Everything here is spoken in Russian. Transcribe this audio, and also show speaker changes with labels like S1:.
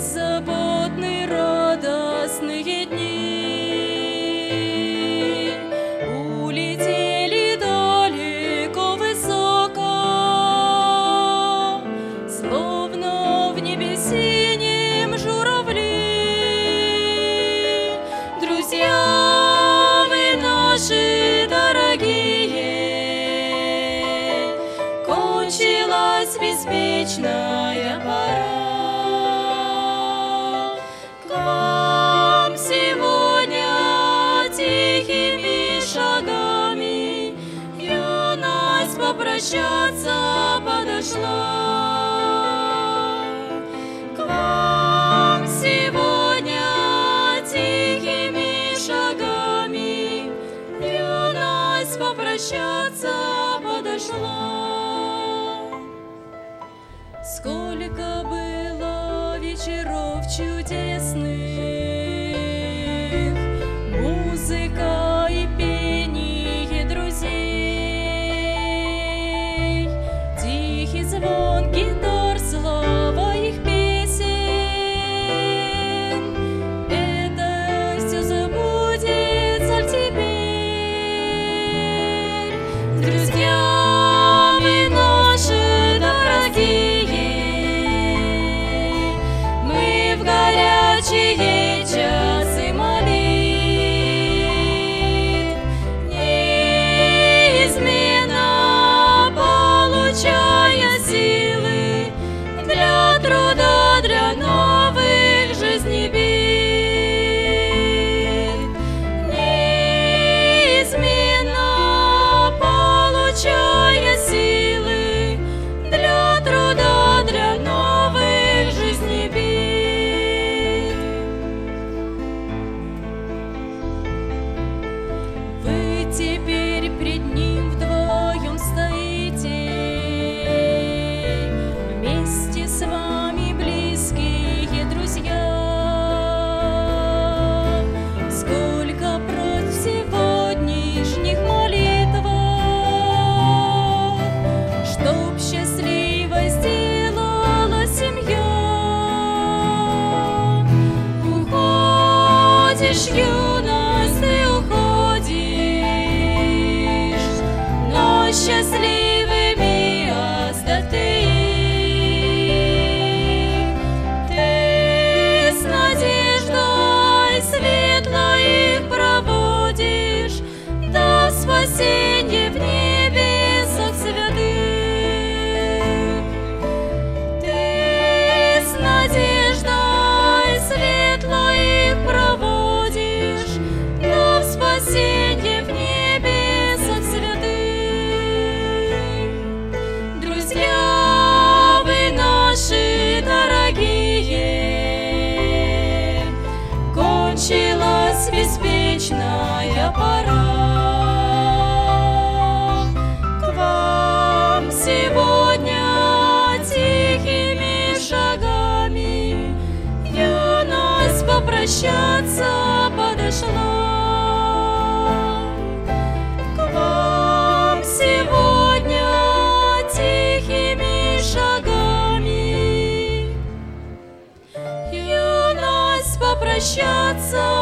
S1: беззаботные радостные дни улетели далеко высоко, словно в небе синем журавли. Друзья, вы наши дорогие, кончилась беспечная пора. К вам сегодня тихими шагами юность попрощаться подошла. К вам сегодня тихими шагами юность попрощаться подошла. Сколько было вечеров чудесных, музыка и пение друзей, тихий звон гитар, слава их песен. Это все забудется теперь. Друзья, вы наши дорогие, мы в горячие часы молитв неизменно получая силы для труда, для новых жизней бит. Неизменно получая силы для труда, для новых жизней бит. Вы теперь пред ним вдвоем стоите, вместе с вами близкие друзья. Сколько просьб в сегодняшних молитвах, чтоб счастливой сделала семья. Уходишь, юность, ты уходишь, но счастливыми остаты. Ты с надеждой светлой их проводишь до спасения в небесах святых. Ты с надеждой светлой их проводишь до спасения в небесах святых. Друзья, вы наши дорогие, кончилась беспечная пора. К вам сегодня тихими шагами юность попрощаться подошла. К вам сегодня тихими шагами юность попрощаться